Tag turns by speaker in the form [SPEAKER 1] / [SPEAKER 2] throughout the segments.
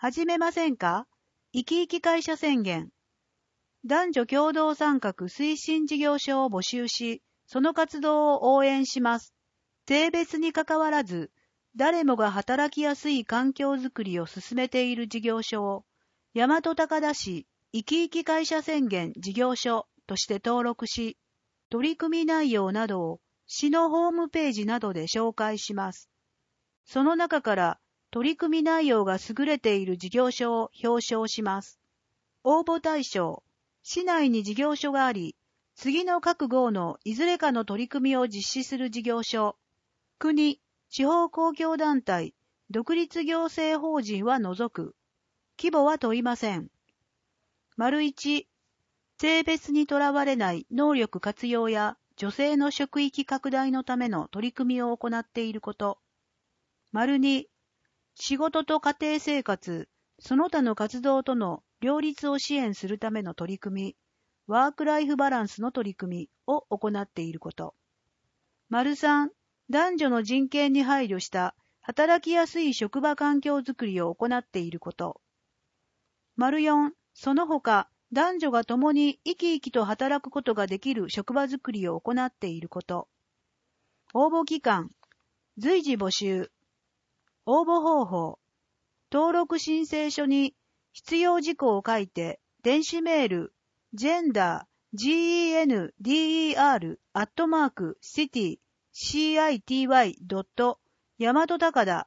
[SPEAKER 1] 始めませんか？生き生き会社宣言。男女共同参画推進事業所を募集し、その活動を応援します。性別にかかわらず、誰もが働きやすい環境づくりを進めている事業所を、大和高田市生き生き会社宣言事業所として登録し、取り組み内容などを市のホームページなどで紹介します。その中から取り組み内容が優れている事業所を表彰します。応募対象、市内に事業所があり、次の各号のいずれかの取り組みを実施する事業所、国、地方公共団体、独立行政法人は除く。規模は問いません。1、性別にとらわれない能力活用や女性の職域拡大のための取り組みを行っていること。2、仕事と家庭生活、その他の活動との両立を支援するための取り組み、ワークライフバランスの取り組みを行っていること。3、男女の人権に配慮した働きやすい職場環境づくりを行っていること。4、その他、男女が共に生き生きと働くことができる職場づくりを行っていること。応募期間、随時募集。応募方法、登録申請書に必要事項を書いて、電子メール、gender@city.city. 大和高田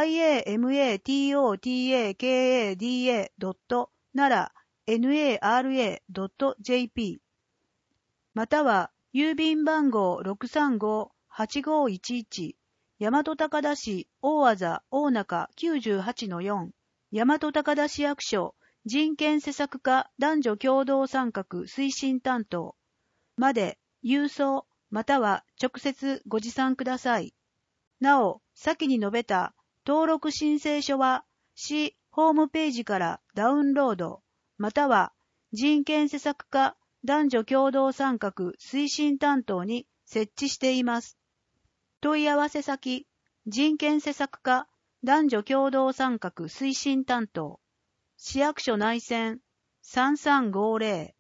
[SPEAKER 1] yamatotakada.nara.nara.jp または郵便番号 635-8511大和高田市大字大中 98-4 大和高田市役所人権施策課男女共同参画推進担当まで郵送または直接ご持参ください。なお、先に述べた登録申請書は市ホームページからダウンロードまたは人権施策課男女共同参画推進担当に設置しています。問い合わせ先、人権施策課男女共同参画推進担当、市役所内線3350